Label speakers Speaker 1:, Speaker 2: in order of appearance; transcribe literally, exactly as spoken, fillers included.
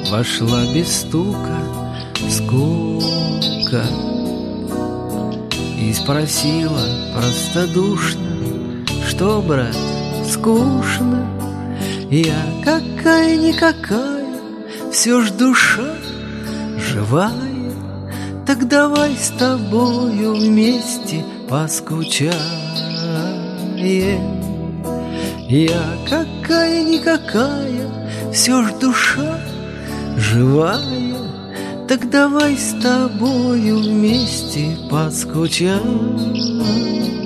Speaker 1: вошла без стука скука и спросила простодушно: что, брат, скучно? Я какая-никакая, все ж душа живая. Так давай с тобою вместе поскучаем. Я какая-никакая, все ж душа живая. Так давай с тобою вместе поскучаем.